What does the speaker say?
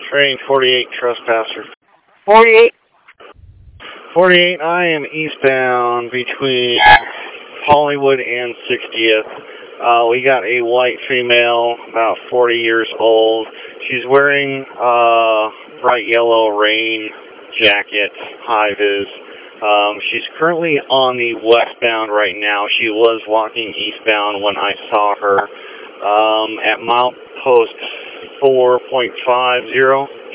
Train 48 trespasser. 48. 48, I am eastbound between Hollywood and 60th. We got a white female, about 40 years old. She's wearing bright yellow rain jacket, high vis. She's currently on the westbound right now. She was walking eastbound when I saw her at milepost 4.50.